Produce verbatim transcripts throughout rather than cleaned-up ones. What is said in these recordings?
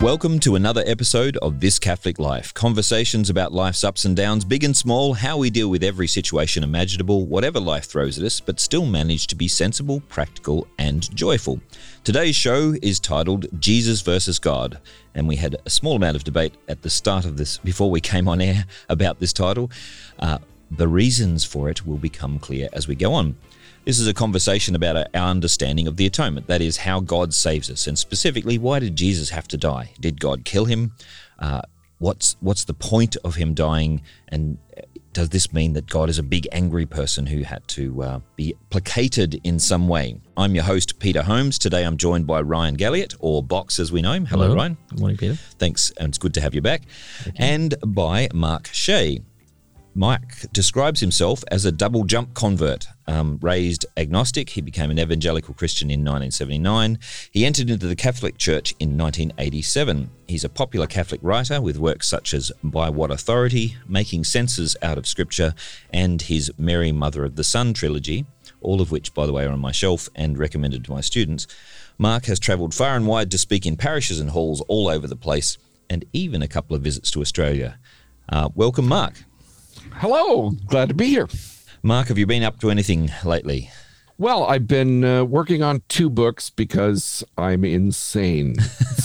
Welcome to another episode of This Catholic Life. Conversations about life's ups and downs, big and small, how we deal with every situation imaginable, whatever life throws at us, but still manage to be sensible, practical, and joyful. Today's show is titled Jesus versus God, and we had a small amount of debate at the start of this, before we came on air, about this title. Uh, the reasons for it will become clear as we go on. This is a conversation about our understanding of the atonement, that is, how God saves us, and specifically, why did Jesus have to die? Did God kill him? Uh, what's what's the point of him dying? And does this mean that God is a big angry person who had to uh, be placated in some way? I'm your host, Peter Holmes. Today I'm joined by Ryan Galliot, or Box as we know him. Hello, Hello. Ryan. Good morning, Peter. Thanks, and it's good to have you back. And by Mark Shea. Mike describes himself as a double jump convert. Um, raised agnostic, he became an evangelical Christian in nineteen seventy-nine. He entered into the Catholic Church in nineteen eighty-seven. He's a popular Catholic writer with works such as By What Authority, Making Senses Out of Scripture, and his Mary, Mother of the Sun trilogy, all of which, by the way, are on my shelf and recommended to my students. Mark has travelled far and wide to speak in parishes and halls all over the place, and even a couple of visits to Australia. Uh, welcome, Mark. Hello, glad to be here. Mark, have you been up to anything lately? Well, I've been uh, working on two books because I'm insane.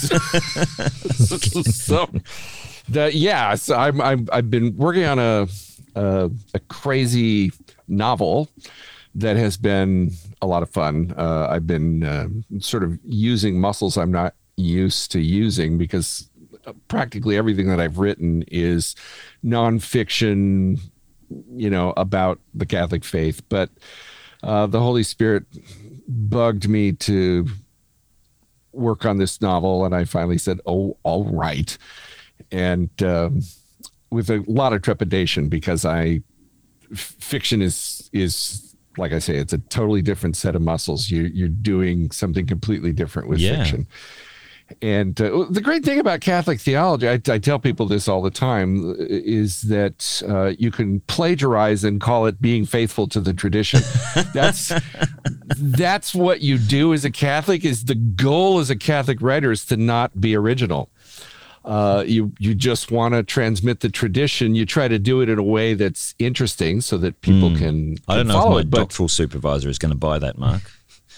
so, the, yeah, so I'm, I'm, I've been working on a, a a crazy novel that has been a lot of fun. Uh, I've been uh, sort of using muscles I'm not used to using because practically everything that I've written is nonfiction, you know, about the Catholic faith. But uh, the Holy Spirit bugged me to work on this novel, and I finally said, "Oh, all right." And um, with a lot of trepidation, because I f- fiction is is like I say, it's a totally different set of muscles. You, you're doing something completely different with yeah. fiction. And uh, the great thing about Catholic theology, I, I tell people this all the time, is that uh, you can plagiarize and call it being faithful to the tradition. That's that's what you do as a Catholic. Is the goal as a Catholic writer is to not be original. Uh, you you just want to transmit the tradition. You try to do it in a way that's interesting so that people mm. can, can I don't know follow if my it, but doctoral supervisor is going to buy that, Mark.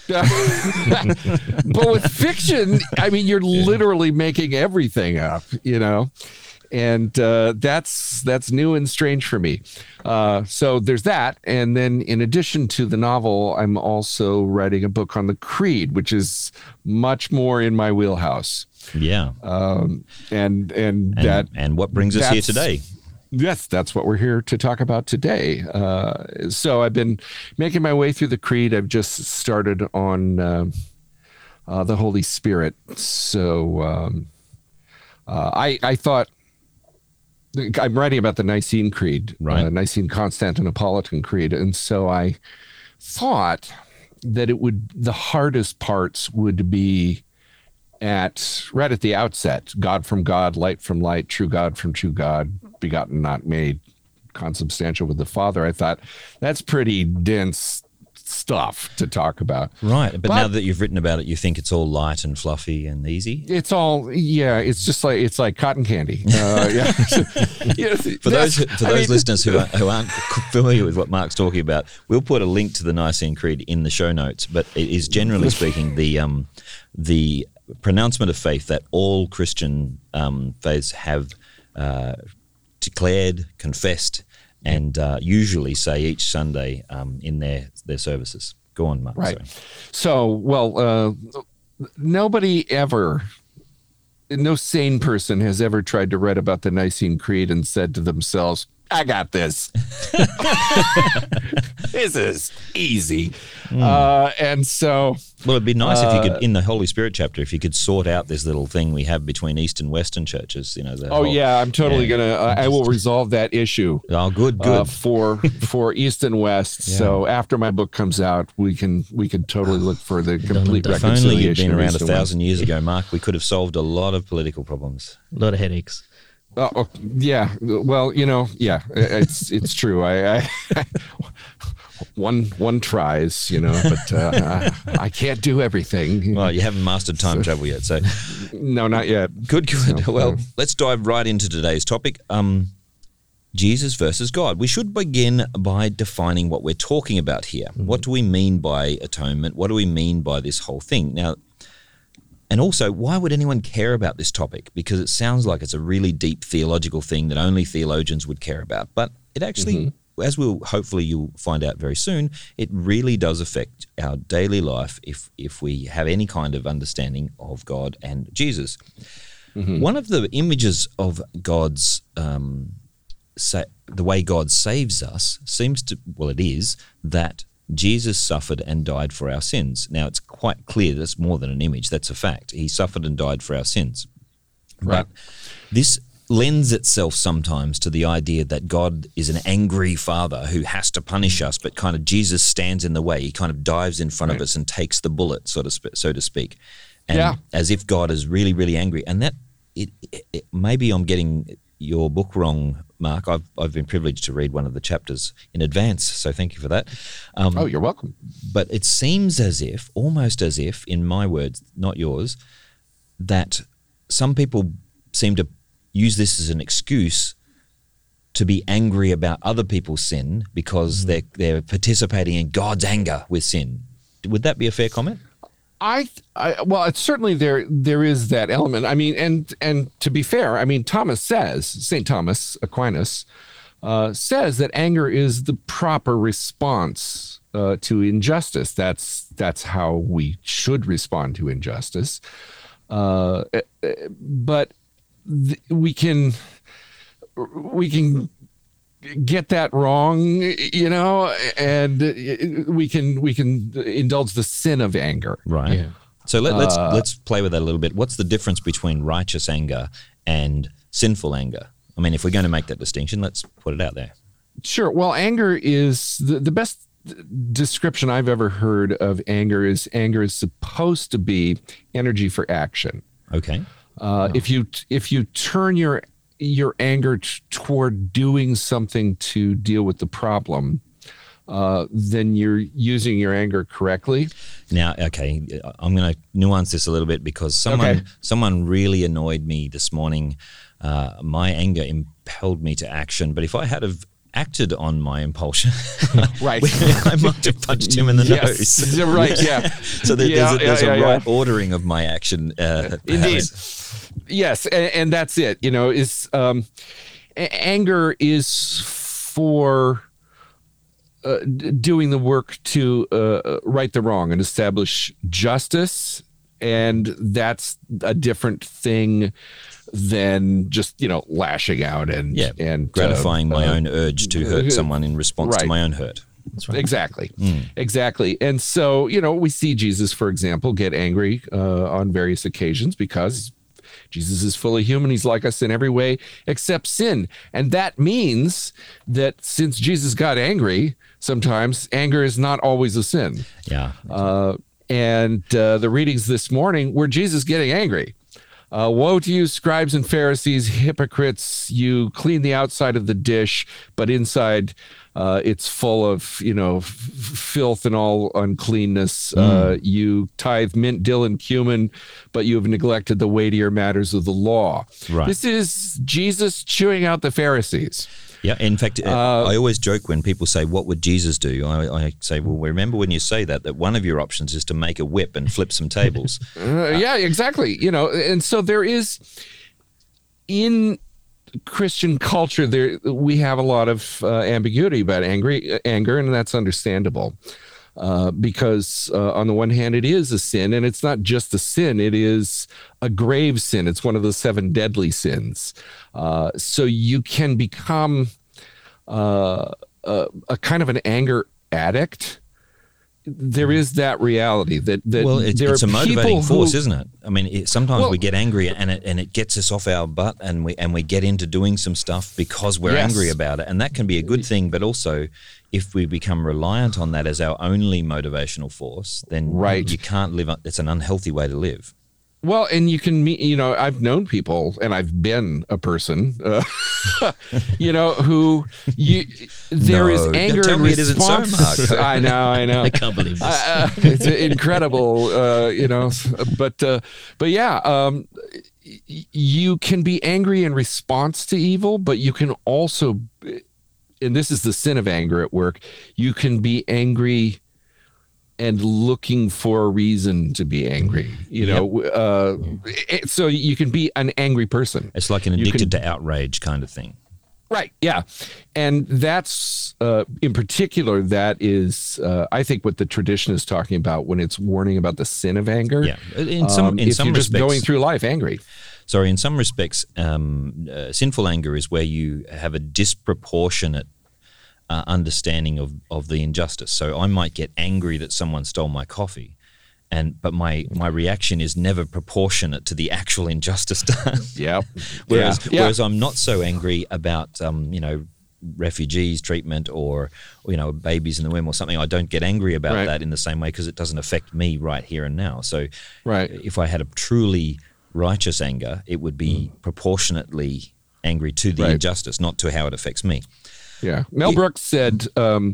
But with fiction, I mean, you're literally making everything up, you know, and uh, that's that's new and strange for me. Uh, so there's that. And then in addition to the novel, I'm also writing a book on the Creed, which is much more in my wheelhouse. Yeah. Um, and, and, and that. And what brings us here today? Yes, that's what we're here to talk about today. Uh, so I've been making my way through the Creed. I've just started on uh, uh, the Holy Spirit. So um, uh, I, I thought, I'm writing about the Nicene Creed, right. uh, Nicene Constantinopolitan Creed. And so I thought that it would, the hardest parts would be at right at the outset: God from God, light from light, true God from true God, begotten, not made, consubstantial with the Father. I thought that's pretty dense stuff to talk about. Right. But, but now that you've written about it, you think it's all light and fluffy and easy? It's all, yeah, it's just like, it's like cotton candy. Uh, yeah. yeah, for those, for those I mean, listeners who, are, who aren't familiar with what Mark's talking about, we'll put a link to the Nicene Creed in the show notes, but it is generally speaking the um, the pronouncement of faith that all Christian um, faiths have uh, declared, confessed, and uh, usually say each Sunday um, in their, their services. Go on, Mark. Right. Sorry. So, well, uh, nobody ever, no sane person has ever tried to write about the Nicene Creed and said to themselves, I got this. This is easy. Mm. Uh, and so... Well, it'd be nice uh, if you could, in the Holy Spirit chapter, if you could sort out this little thing we have between East and Western churches. You know. The oh, whole, yeah, I'm totally yeah. going to... Uh, I will resolve that issue. Oh, good, good. Uh, for for East and West. Yeah. So after my book comes out, we can we can totally look for the complete if reconciliation. If only you'd been around a thousand years ago, Mark, we could have solved a lot of political problems. A lot of headaches. Uh, oh, yeah. Well, you know, yeah, it's it's true. I, I one one tries, you know, but uh, I, I can't do everything. Well, you haven't mastered time travel yet, so no, not yet. Good, good. So, well, uh, let's dive right into today's topic. Um, Jesus versus God. We should begin by defining what we're talking about here. Mm-hmm. What do we mean by atonement? What do we mean by this whole thing? Now, and also, why would anyone care about this topic? Because it sounds like it's a really deep theological thing that only theologians would care about. But it actually, mm-hmm. as we'll hopefully you'll find out very soon, it really does affect our daily life if if we have any kind of understanding of God and Jesus. Mm-hmm. One of the images of God's um, sa- the way God saves us seems to, well, it is that Jesus suffered and died for our sins. Now, it's quite clear that's more than an image. That's a fact. He suffered and died for our sins. Right. But this lends itself sometimes to the idea that God is an angry father who has to punish us, but kind of Jesus stands in the way. He kind of dives in front right. of us and takes the bullet, so to, sp- so to speak, and yeah. as if God is really, really angry. And that, it, it, it, maybe I'm getting your book wrong, Mark. I've I've been privileged to read one of the chapters in advance, so thank you for that. Um, oh, you're welcome. But it seems as if, almost as if, in my words, not yours, that some people seem to use this as an excuse to be angry about other people's sin because mm-hmm. they're they're participating in God's anger with sin. Would that be a fair comment? I, I well, it's certainly there. There is that element. I mean, and and to be fair, I mean, Thomas says, Saint Thomas Aquinas uh, says that anger is the proper response uh, to injustice. That's that's how we should respond to injustice. Uh, but th- we can we can. get that wrong, you know, and we can we can indulge the sin of anger. Right. Yeah. So let, let's uh, let's play with that a little bit. What's the difference between righteous anger and sinful anger? I mean, if we're going to make that distinction, let's put it out there. Sure. Well, anger is the, the best description I've ever heard of anger is anger is supposed to be energy for action. Okay. Uh, oh. If you if you turn your your anger t- toward doing something to deal with the problem, uh, then you're using your anger correctly. Now, okay, I'm going to nuance this a little bit because someone okay. someone really annoyed me this morning. Uh, my anger impelled me to action, but if I had have acted on my impulsion, right, I might have punched him in the yes. nose. Right, yeah. So there, yeah, there's a, there's yeah, a yeah, right yeah. ordering of my action. Uh, Indeed. Yes, and, and that's it. You know, is um, a- anger is for uh, d- doing the work to uh, right the wrong and establish justice, and that's a different thing than just, you know, lashing out and yeah, and gratifying uh, my uh, own urge to hurt someone in response right. to my own hurt. That's right. Exactly. Mm. Exactly. And so, you know, we see Jesus, for example, get angry uh, on various occasions because Jesus is fully human. He's like us in every way except sin. And that means that since Jesus got angry, sometimes anger is not always a sin. Yeah. Uh, and uh, the readings this morning were Jesus getting angry. Uh, woe to you, scribes and Pharisees, hypocrites! You clean the outside of the dish, but inside uh, it's full of, you know, f- filth and all uncleanness. Mm. Uh, you tithe mint, dill, and cumin, but you have neglected the weightier matters of the law. Right. This is Jesus chewing out the Pharisees. Yeah, in fact, Uh, I always joke when people say, what would Jesus do? I, I say, well, remember when you say that, that one of your options is to make a whip and flip some tables. uh, yeah, exactly. You know, and so there is, in Christian culture, there we have a lot of uh, ambiguity about angry, anger, and that's understandable. Uh, because uh, on the one hand, it is a sin, and it's not just a sin, it is a grave sin. It's one of the seven deadly sins. Uh, so you can become uh, a, a kind of an anger addict. There is that reality that, that well, it, there it's a are motivating people force, who, isn't it? I mean, it, sometimes well, we get angry and it and it gets us off our butt, and we and we get into doing some stuff because we're yes. angry about it, and that can be a good thing. But also, if we become reliant on that as our only motivational force, then right. you can't live. It's an unhealthy way to live. Well, and you can meet, you know, I've known people and I've been a person, uh, you know, who you, there No, is don't anger tell and me it isn't so, response. Mark. I know, I know. I can't believe this. Uh, uh, it's incredible, uh, you know, but, uh, but yeah, um, y- you can be angry in response to evil, but you can also, and this is the sin of anger at work, you can be angry and looking for a reason to be angry, you know, uh, it- so you can be an angry person. It's like an You addicted can- to outrage kind of thing. Right. Yeah. And that's, uh, in particular, that is, uh, I think, what the tradition is talking about when it's warning about the sin of anger. Yeah, in some Um, in if some you're just respects, going through life angry. sorry, in some respects, um, uh, sinful anger is where you have a disproportionate uh, understanding of, of the injustice. So I might get angry that someone stole my coffee, and but my my reaction is never proportionate to the actual injustice done. Yeah. Whereas, yeah. whereas I'm not so angry about, um, you know, refugees treatment or, you know, babies in the womb or something. I don't get angry about Right. that in the same way because it doesn't affect me right here and now. So Right. if I had a truly righteous anger, it would be proportionately angry to the Right. injustice, not to how it affects me. Yeah. Mel Brooks said, um,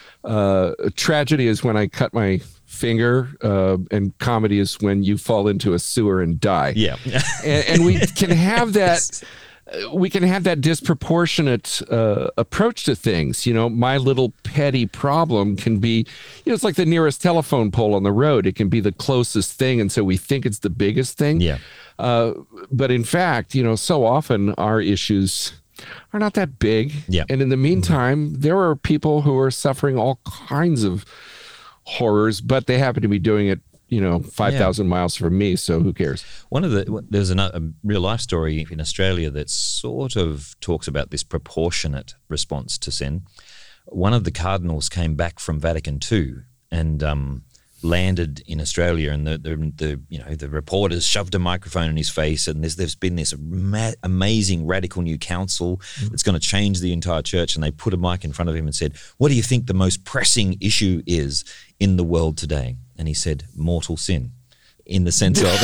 uh, tragedy is when I cut my finger, uh, and comedy is when you fall into a sewer and die. Yeah. and, and we can have that uh, we can have that disproportionate uh, approach to things. You know, my little petty problem can be, you know, it's like the nearest telephone pole on the road. It can be the closest thing, and so we think it's the biggest thing. Yeah. Uh, but in fact, you know, so often our issues are not that big. Yeah. And in the meantime, there are people who are suffering all kinds of horrors, but they happen to be doing it, you know, five thousand miles from me. So who cares? One of the there's a, a real life story in Australia that sort of talks about this proportionate response to sin. One of the cardinals came back from Vatican Two and um, landed in Australia, and the, the the you know the reporters shoved a microphone in his face, and there's there's been this ma- amazing radical new council that's going to change the entire church, and they put a mic in front of him and said, "What do you think the most pressing issue is in the world today?" And he said, "Mortal sin," in the sense of.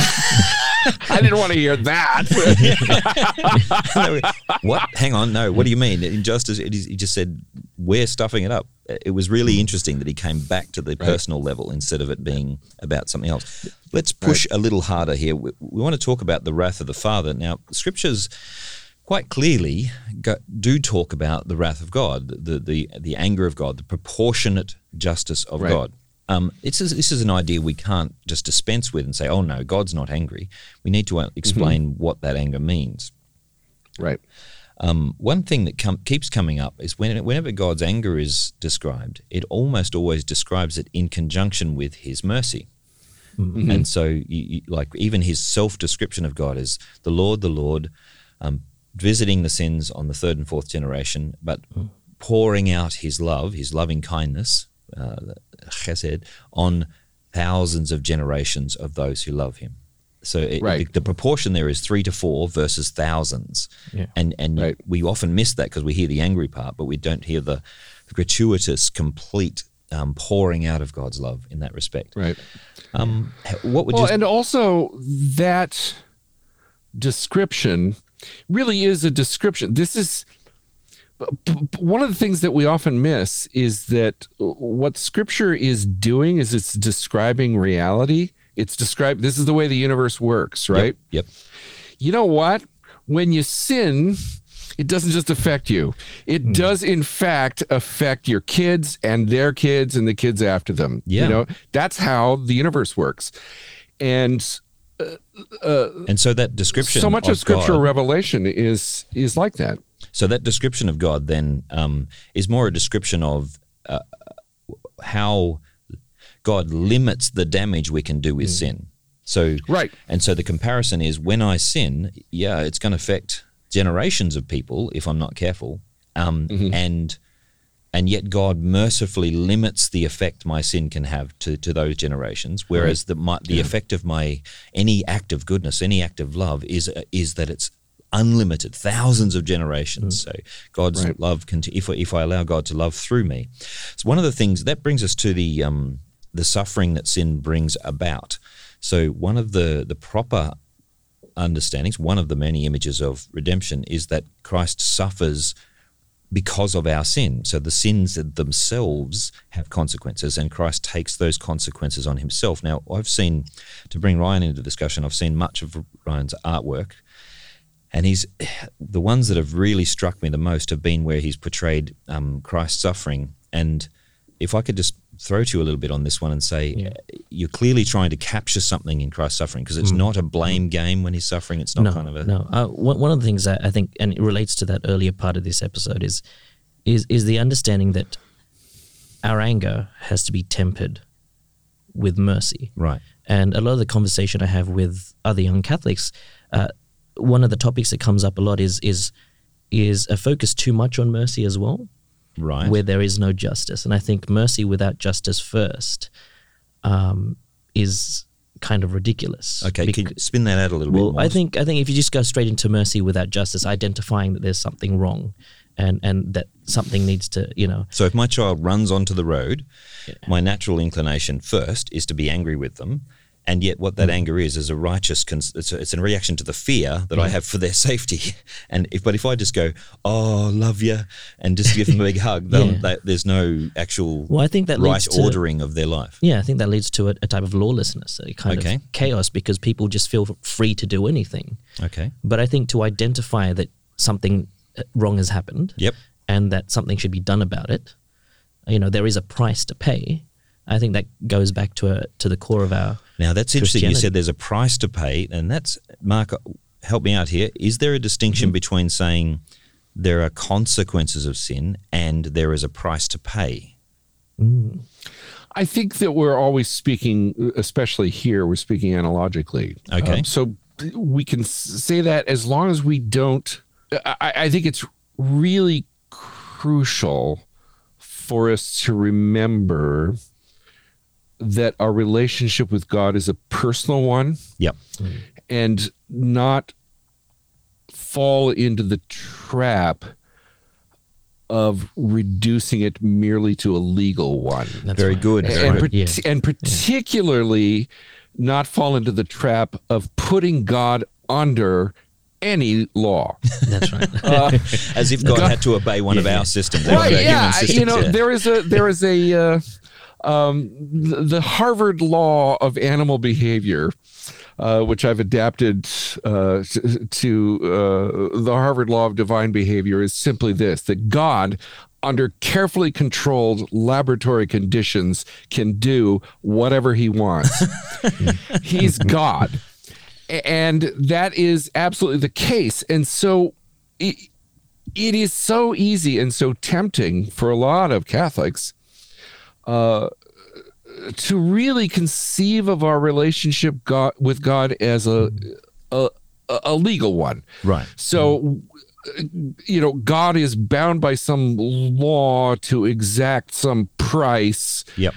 I didn't want to hear that. What? Hang on. No. What do you mean? Injustice. It is, he just said, we're stuffing it up. It was really interesting that he came back to the personal level instead of it being about something else. Let's push a little harder here. We, we want to talk about the wrath of the Father. Now, scriptures quite clearly go, do talk about the wrath of God, the, the, the anger of God, the proportionate justice of Right. God. Um, it's a, this is an idea we can't just dispense with and say, oh, no, God's not angry. We need to explain mm-hmm. what that anger means. Right. Um, one thing that com- keeps coming up is when, whenever God's anger is described, it almost always describes it in conjunction with his mercy. Mm-hmm. And so, you, you, like, even his self-description of God is the Lord, the Lord, um, visiting the sins on the third and fourth generation, but mm. pouring out his love, his loving kindness, uh, chesed, on thousands of generations of those who love him. So it, right. the, the proportion there is three to four versus thousands. Yeah. And and right. we often miss that because we hear the angry part, but we don't hear the, the gratuitous, complete um, pouring out of God's love in that respect. Right. Um, what would well, you... and also that description really is a description. This is... One of the things that we often miss is that what Scripture is doing is it's describing reality. It's described, this is the way the universe works, right? Yep. yep. You know what? When you sin, it doesn't just affect you. It mm. does, in fact, affect your kids and their kids and the kids after them. Yeah. You know, that's how the universe works. And uh, uh, and so that description so much of, of scriptural God, revelation is is like that. So that description of God then um, is more a description of uh, how God limits the damage we can do with mm. sin. So right. And so the comparison is when I sin, yeah, it's going to affect generations of people if I'm not careful, um, mm-hmm. and and yet God mercifully limits the effect my sin can have to, to those generations. Whereas right. the my, the yeah. effect of my any act of goodness, any act of love is uh, is that it's unlimited, thousands of generations. Mm. So God's right. love can, if if I allow God to love through me. So one of the things that brings us to the um, the suffering that sin brings about. So one of the, the proper understandings, one of the many images of redemption, is that Christ suffers because of our sin. So the sins themselves have consequences, and Christ takes those consequences on himself. Now, I've seen, to bring Ryan into the discussion, I've seen much of Ryan's artwork, and he's the ones that have really struck me the most have been where he's portrayed um, Christ's suffering. And if I could just throw to you a little bit on this one and say, yeah. you're clearly trying to capture something in Christ's suffering, because it's mm. not a blame game when he's suffering. It's not no, kind of a... No, uh, one, one of the things that I think, and it relates to that earlier part of this episode, is is is the understanding that our anger has to be tempered with mercy. Right. And a lot of the conversation I have with other young Catholics, uh, one of the topics that comes up a lot is is is a focus too much on mercy as well. Right. Where there is no justice. And I think mercy without justice first um, is kind of ridiculous. Okay, Bec- can you spin that out a little well, bit more? I think I think if you just go straight into mercy without justice, identifying that there's something wrong and, and that something needs to, you know. So if my child runs onto the road, yeah. my natural inclination first is to be angry with them. And yet what that mm. anger is is a righteous, cons- it's, a, it's a reaction to the fear that yeah. I have for their safety. And if, but if I just go, oh, love you, and just give them a big hug, yeah. they, there's no actual well, I think that right leads to, ordering of their life. Yeah, I think that leads to a, a type of lawlessness, a kind okay. of chaos, because people just feel free to do anything. Okay. But I think to identify that something wrong has happened yep. and that something should be done about it, you know, there is a price to pay. I think that goes back to a, to the core of our Now, that's interesting. You said there's a price to pay, and that's, Mark, help me out here. Is there a distinction mm-hmm. between saying there are consequences of sin and there is a price to pay? Mm. I think that we're always speaking, especially here, we're speaking analogically. Okay. Um, so we can say that as long as we don't, I, I think it's really crucial for us to remember that our relationship with God is a personal one. Yep. Mm. And not fall into the trap of reducing it merely to a legal one. That's Very right. good. And, Very and, good. Per- Yeah. and particularly yeah. not fall into the trap of putting God under any law. That's right. Uh, As if God, God had to obey one yeah. of our systems. Right, our yeah. systems, you know, yeah. there is a, there is a, uh, Um, the, the Harvard Law of Animal Behavior, uh, which I've adapted uh, to uh, the Harvard Law of Divine Behavior, is simply this: that God, under carefully controlled laboratory conditions, can do whatever he wants. He's God. And that is absolutely the case. And so it, it is so easy and so tempting for a lot of Catholics Uh, to really conceive of our relationship God, with God as a, a a legal one. Right. So, you know, God is bound by some law to exact some price. Yep.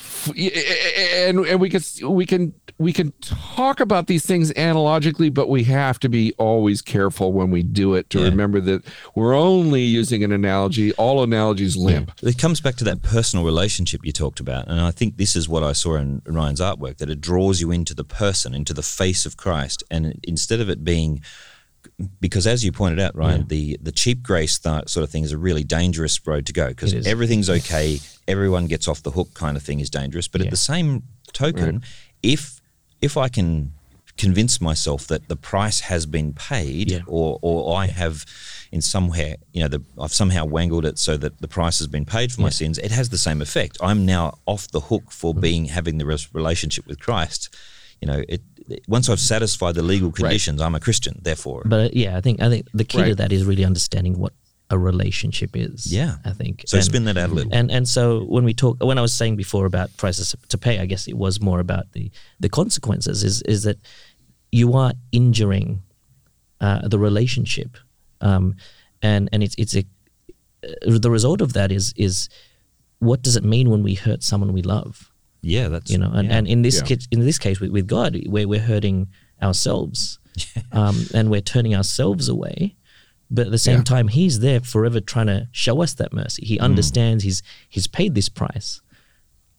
And and we can we can we can talk about these things analogically, but we have to be always careful when we do it to yeah. remember that we're only using an analogy. All analogies limp. Yeah. It comes back to that personal relationship you talked about, and I think this is what I saw in Ryan's artwork, that it draws you into the person, into the face of Christ, and instead of it being, because as you pointed out, Ryan, yeah. the the cheap grace th- sort of thing is a really dangerous road to go, because everything's okay, everyone gets off the hook kind of thing is dangerous. But yeah. at the same token, right. if if I can convince myself that the price has been paid, yeah. or or I have in somewhere, you know, the, I've somehow wangled it so that the price has been paid for yeah. my sins, it has the same effect. I'm now off the hook for mm. being having the relationship with Christ. You know, it, it once I've satisfied the legal conditions, right. I'm a Christian. Therefore, but uh, yeah, I think I think the key right. to that is really understanding what a relationship is. Yeah, I think. So and, spin that out a little. And and so when we talk, when I was saying before about prices to pay, I guess it was more about the the consequences. Is is that you are injuring uh, the relationship, um, and and it's it's a uh, the result of that is is what does it mean when we hurt someone we love? Yeah, that's you know, and, yeah. and in this yeah. case, in this case with, with God, where we're hurting ourselves, um, and we're turning ourselves away. But at the same yeah. time, He's there forever trying to show us that mercy. He understands. Mm. He's He's paid this price,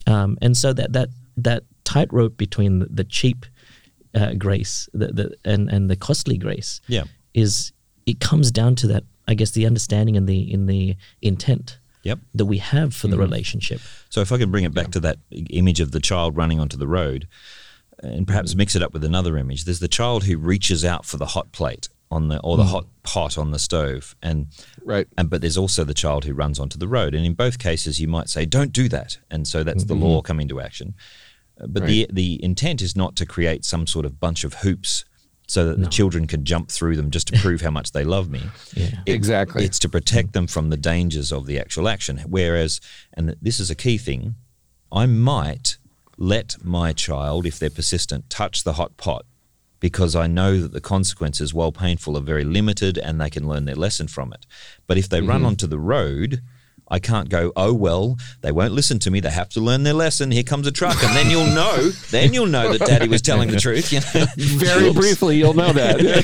Um, and so that that that tightrope between the, the cheap uh, grace the, the, and and the costly grace, yeah, is it comes down to that, I guess, the understanding and the in the intent yep. that we have for the Mm-hmm. relationship. So if I can bring it back yeah. to that image of the child running onto the road, and perhaps mix it up with another image, there's the child who reaches out for the hot plate on the or the mm. hot pot on the stove, and right, and but there's also the child who runs onto the road, and in both cases you might say, don't do that, and so that's mm-hmm. the law come into action. But right. the the intent is not to create some sort of bunch of hoops so that no. the children can jump through them just to prove how much they love me. Yeah. It, exactly. It's to protect them from the dangers of the actual action. Whereas, and this is a key thing, I might let my child, if they're persistent, touch the hot pot because I know that the consequences, while painful, are very limited and they can learn their lesson from it. But if they mm-hmm. run onto the road, I can't go, oh, well, they won't listen to me. They have to learn their lesson. Here comes a truck. And then you'll know, then you'll know that Daddy was telling the truth. You know? Very Oops. briefly, you'll know that.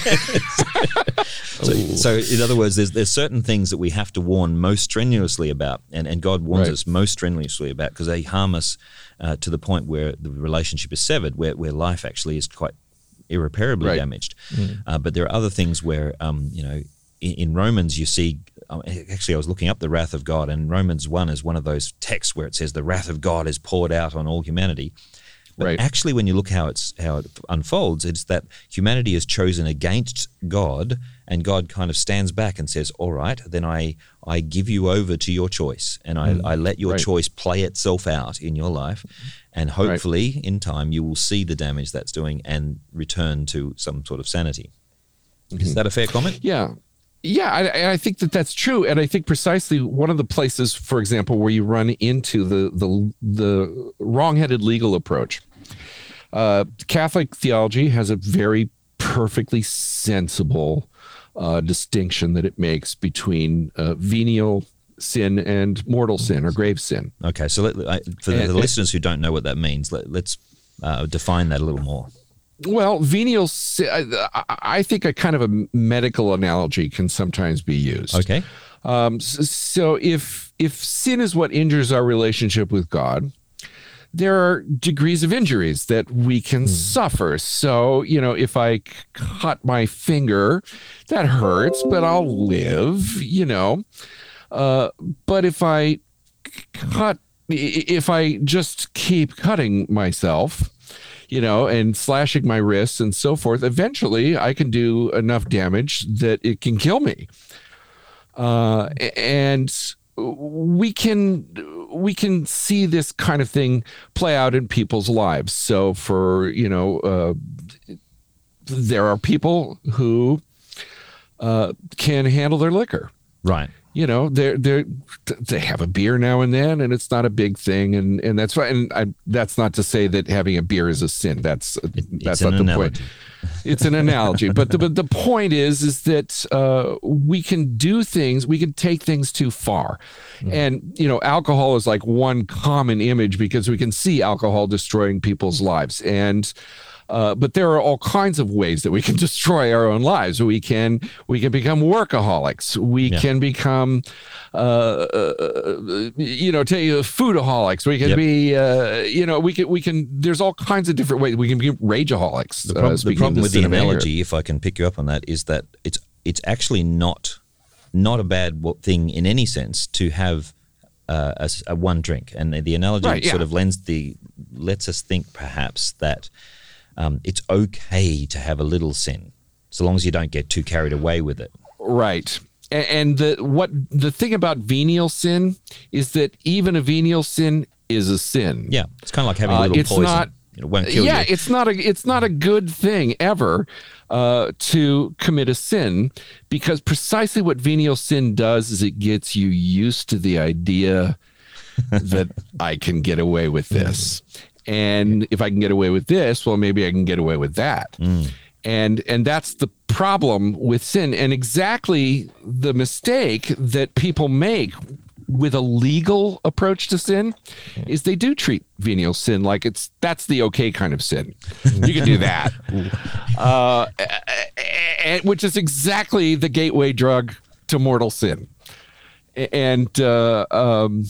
so, so in other words, there's there's certain things that we have to warn most strenuously about, and, and God warns right. us most strenuously about because they harm us uh, to the point where the relationship is severed, where, where life actually is quite irreparably right. damaged. Mm. Uh, but there are other things where, um, you know, in, in Romans you see, um, actually I was looking up the wrath of God, and Romans one is one of those texts where it says the wrath of God is poured out on all humanity. But right. actually when you look how it's how it unfolds, it's that humanity is chosen against God, and God kind of stands back and says, all right, then I, I give you over to your choice, and I, mm. I let your right. choice play itself out in your life, and hopefully right. in time you will see the damage that's doing and return to some sort of sanity. Mm-hmm. Is that a fair comment? Yeah. Yeah, I, I think that that's true, and I think precisely one of the places, for example, where you run into the the, the wrong-headed legal approach. Uh, Catholic theology has a very perfectly sensible uh, distinction that it makes between uh, venial sin and mortal sin or grave sin. Okay, so let, I, for the, and, the listeners who don't know what that means, let, let's uh, define that a little more. Well, venial sin, I, I think a kind of a medical analogy can sometimes be used. Okay. Um, so if if sin is what injures our relationship with God, there are degrees of injuries that we can mm. suffer. So, you know, if I cut my finger, that hurts, but I'll live, you know. Uh, but if I cut, if I just keep cutting myself, you know, and slashing my wrists and so forth, eventually I can do enough damage that it can kill me. Uh, and we can we can see this kind of thing play out in people's lives. So for, you know, uh, there are people who uh, can handle their liquor. Right. You know, they're they they have a beer now and then, and it's not a big thing, and and that's right. And I, that's not to say that having a beer is a sin. That's it, that's not the analogy. point. It's an analogy, but the but the point is is that uh, we can do things, we can take things too far, mm. and you know, alcohol is like one common image because we can see alcohol destroying people's lives, and. Uh, but there are all kinds of ways that we can destroy our own lives. We can we can become workaholics. We yeah. can become, uh, uh, you know, tell you foodaholics. We can yep. be, uh, you know, we can we can. There's all kinds of different ways. We can be rageaholics. The, prob- uh, the problem with the analogy, if I can pick you up on that, is that it's it's actually not not a bad thing in any sense to have uh, a, a one drink. And the, the analogy right, yeah. sort of lends the lets us think perhaps that. Um, it's okay to have a little sin, so long as you don't get too carried away with it. Right. And the what the thing about venial sin is that even a venial sin is a sin. Yeah, it's kind of like having a little uh, it's poison. Not, it won't kill yeah, you. it's not a it's not a good thing ever uh, to commit a sin, because precisely what venial sin does is it gets you used to the idea that I can get away with this. And if I can get away with this, well, maybe I can get away with that. Mm. And and that's the problem with sin, and exactly the mistake that people make with a legal approach to sin is they do treat venial sin like it's that's the okay kind of sin. You can do that, uh, and, which is exactly the gateway drug to mortal sin. And uh, um,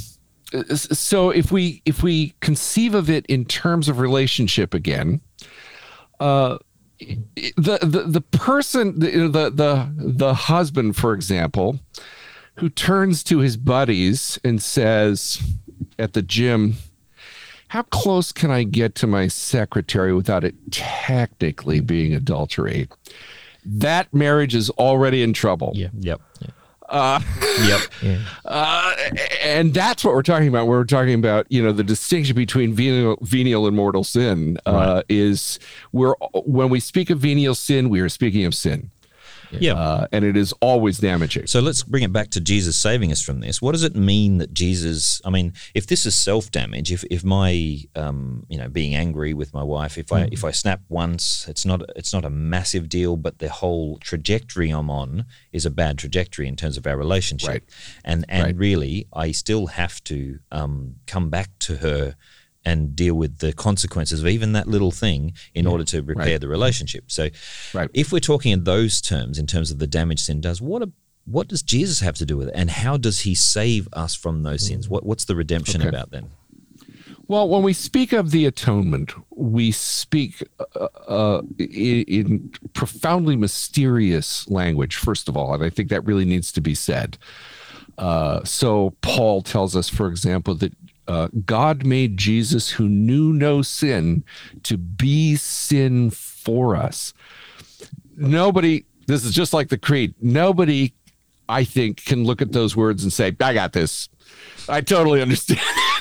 so if we if we conceive of it in terms of relationship again, uh, the the the person, the the the, the husband, for example, who turns to his buddies and says at the gym, how close can I get to my secretary without it technically being adultery? That marriage is already in trouble. Yeah. Yep. Uh, Yep. Yeah. uh, and that's what we're talking about. We're talking about, you know, the distinction between venial, venial and mortal sin uh, Right. is we're when we speak of venial sin, we are speaking of sin. Yeah. Uh, and it is always damaging. So let's bring it back to Jesus saving us from this. What does it mean that Jesus, I mean, if this is self-damage, if if my um, you know, being angry with my wife, if I Mm. if I snap once, it's not it's not a massive deal, but the whole trajectory I'm on is a bad trajectory in terms of our relationship. Right. And and Right. really I still have to um, come back to her and deal with the consequences of even that little thing in order to repair Right. the relationship. So Right. if we're talking in those terms, in terms of the damage sin does, what a, what does Jesus have to do with it? And how does he save us from those sins? What, what's the redemption Okay. about then? Well, when we speak of the atonement, we speak uh, uh, in, in profoundly mysterious language, first of all, and I think that really needs to be said. Uh, so Paul tells us, for example, that uh, God made Jesus, who knew no sin, to be sin for us. Nobody, this is just like the creed, nobody, I think, can look at those words and say, I got this. I totally understand.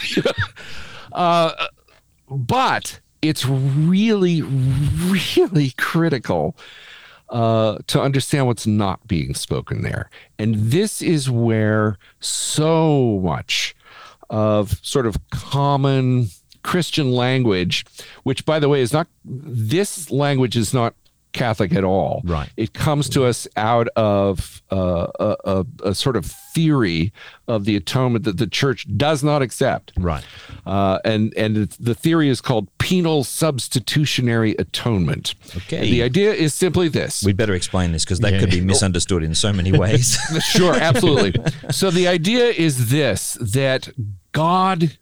Uh, but it's really, really critical uh, to understand what's not being spoken there. And this is where so much of sort of common Christian language, which, by the way, is not, this language is not Catholic at all. Right. It comes to us out of uh, a, a, a sort of theory of the atonement that the church does not accept. Right. Uh, and and it's, the theory is called penal substitutionary atonement. Okay. And the idea is simply this. We'd better explain this because that Yeah. could be misunderstood in so many ways. Sure, absolutely. So the idea is this, that God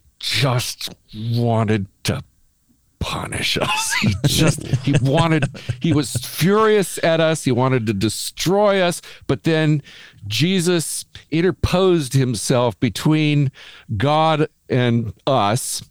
just wanted to punish us. He just, he wanted, he was furious at us. He wanted to destroy us. But then Jesus interposed himself between God and us.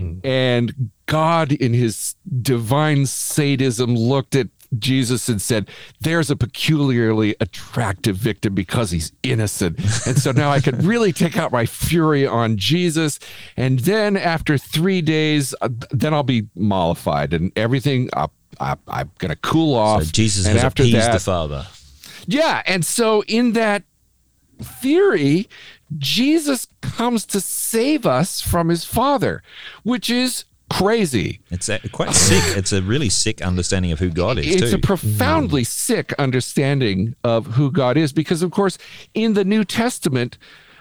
And God, in his divine sadism, looked at Jesus and said, there's a peculiarly attractive victim because he's innocent. And so now I can really take out my fury on Jesus. And then after three days, uh, then I'll be mollified and everything, uh, I, I'm going to cool off. So Jesus and has after appeased that, the Father. yeah. And so in that theory, Jesus comes to save us from his Father, which is crazy. It's a, quite sick. It's a really sick understanding of who God is, It's too. a profoundly sick understanding of who God is, because, of course, in the New Testament,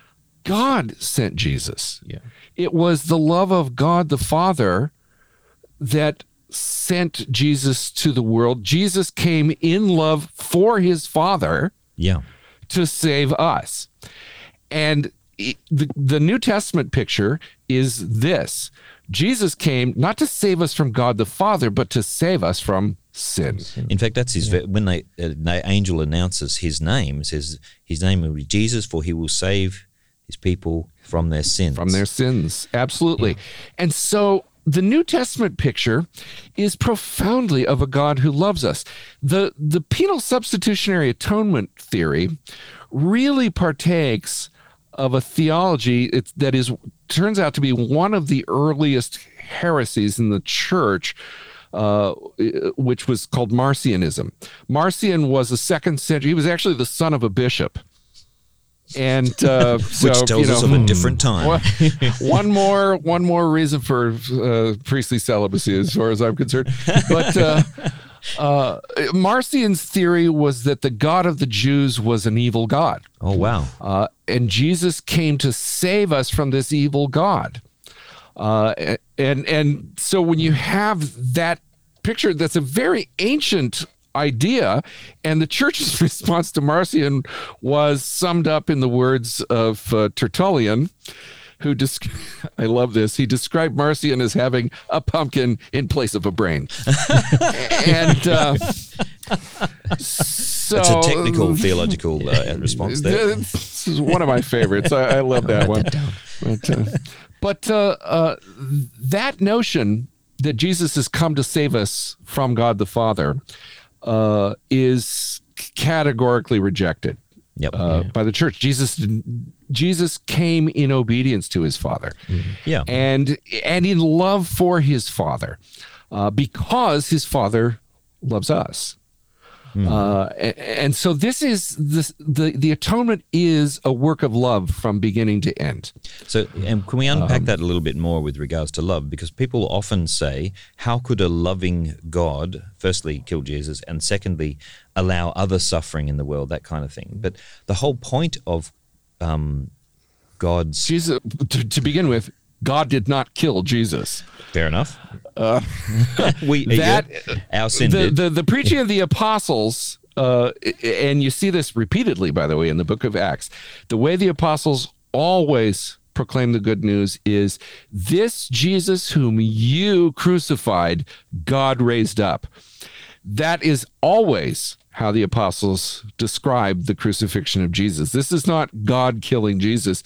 God sent Jesus. Yeah. It was the love of God the Father that sent Jesus to the world. Jesus came in love for his Father yeah. to save us. And it, the, the New Testament picture is this. Jesus came not to save us from God the Father, but to save us from sin. In fact, that's his. When they, uh, the angel announces his name, it says his name will be Jesus, for he will save his people from their sins. From their sins. Absolutely. And so the New Testament picture is profoundly of a God who loves us. The, the penal substitutionary atonement theory really partakes of a theology it's, that is turns out to be one of the earliest heresies in the church, uh, which was called Marcionism. Marcion was a second century. He was actually the son of a bishop. And uh, so, Which tells you know, us of a different time. One, one more, one more reason for uh, priestly celibacy, as far as I'm concerned. But uh, uh, Marcion's theory was that the God of the Jews was an evil God, Oh, wow. uh, and Jesus came to save us from this evil God. Uh, and and so when you have that picture, that's a very ancient idea, and the church's response to Marcion was summed up in the words of uh, Tertullian, who desc- I love this. He described Marcion as having a pumpkin in place of a brain. and uh, so it's a technical theological uh, response there. This is one of my favorites. I, I love that one. But, uh, but uh, uh, that notion that Jesus has come to save us from God the Father uh, is categorically rejected. Yep. Uh, Yeah. by the church. Jesus Jesus came in obedience to his Father, Yeah. and and in love for his Father, uh, because his Father loves us. Uh, and, and so this is this, the the atonement is a work of love from beginning to end. So, and can we unpack Um, that a little bit more with regards to love? Because people often say, how could a loving God, firstly, kill Jesus, and secondly, allow other suffering in the world, that kind of thing? But the whole point of um, God's... Jesus, to, to begin with, God did not kill Jesus. Fair enough. Uh, we, that yeah, our sin the, did. the the preaching of the apostles, uh, and you see this repeatedly, by the way, in the book of Acts. The way the apostles always proclaim the good news is this Jesus whom you crucified, God raised up. That is always how the apostles describe the crucifixion of Jesus. This is not God killing Jesus.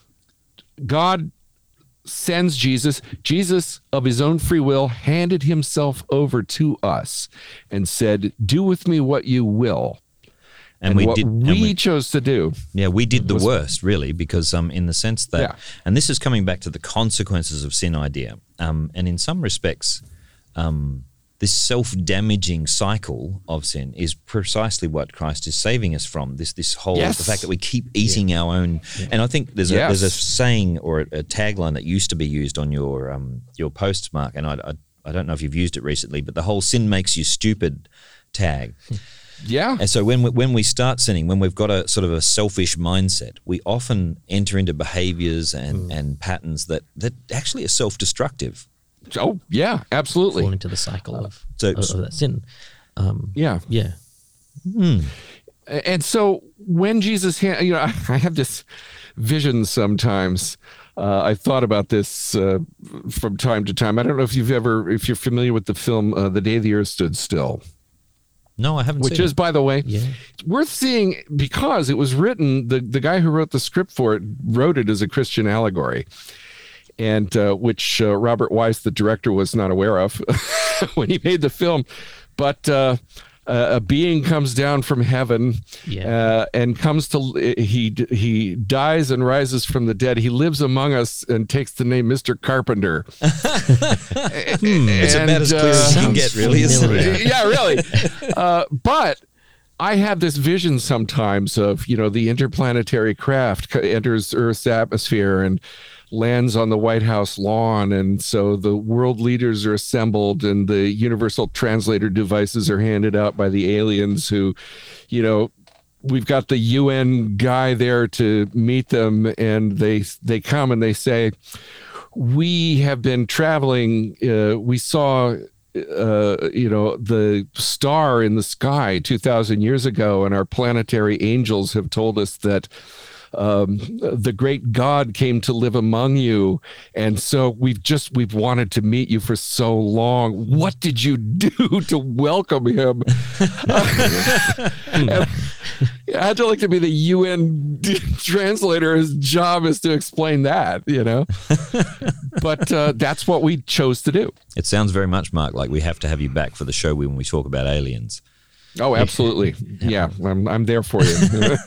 God sends Jesus. Jesus, of his own free will, handed himself over to us and said, do with me what you will. and, And, we what did. we, and we chose to do. Yeah, we did the was- worst, really, because um, in the sense that, Yeah. and this is coming back to the consequences of sin idea, um, and in some respects, um, this self-damaging cycle of sin is precisely what Christ is saving us from. This this whole Yes. the fact that we keep eating our own, and I think there's a Yes. there's a saying or a, a tagline that used to be used on your um, your posts, Mark, and I, I I don't know if you've used it recently, but the whole "sin makes you stupid" tag. Yeah. And so when we, when we start sinning, when we've got a sort of a selfish mindset, we often enter into behaviors and, and patterns that, that actually are self-destructive. Oh, yeah, absolutely. Fall into the cycle of, So- of, of that sin. Um, Yeah. yeah. And so when Jesus, ha- you know, I have this vision sometimes. Uh, I thought about this uh, from time to time. I don't know if you've ever, if you're familiar with the film uh, The Day the Earth Stood Still, No, I haven't which seen is, it. by the way, Yeah. it's worth seeing because it was written, the, the guy who wrote the script for it wrote it as a Christian allegory, and uh, which uh, Robert Weiss, the director, was not aware of when he made the film. But uh, uh, a being comes down from heaven Yeah. uh, and comes to, he he dies and rises from the dead. He lives among us and takes the name Mister Carpenter. It's about as And, clear as you uh, can get, really, isn't familiar. it? yeah, really. Uh, but I have this vision sometimes of, you know, the interplanetary craft c- enters Earth's atmosphere and lands on the White House lawn. And so the world leaders are assembled and the universal translator devices are handed out by the aliens who, you know, we've got the U N guy there to meet them, and they they come and they say, we have been traveling. Uh, we saw, uh, you know, the star in the sky two thousand years ago, and our planetary angels have told us that um, the great God came to live among you. And so we've just, we've wanted to meet you for so long. What did you do to welcome him? And I had to like to be the U N translator. His job is to explain that, you know, but uh, that's what we chose to do. It sounds very much, Mark, like we have to have you back for the show when we talk about aliens. Oh, absolutely. Yeah. I'm, I'm there for you.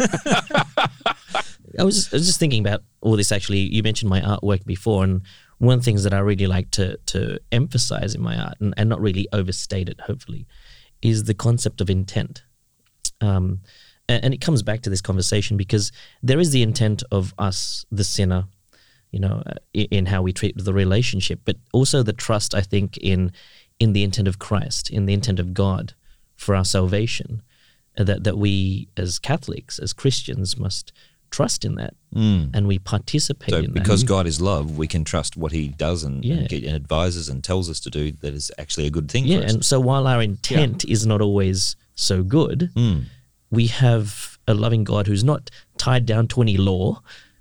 I was, I was just thinking about all this. Actually, you mentioned my artwork before, and one of the things that I really like to to emphasize in my art, and, and not really overstate it, hopefully, is the concept of intent. Um, and, and it comes back to this conversation because there is the intent of us, the sinner, you know, uh, in, in how we treat the relationship, but also the trust, I think, in in the intent of Christ, in the intent of God for our salvation, uh, that that we as Catholics, as Christians, must trust in that, and we participate So in because that. God is love, we can trust what he does and, Yeah. and, and advises and tells us to do that is actually a good thing Yeah, for us. and so while our intent is not always so good, we have a loving God who's not tied down to any law,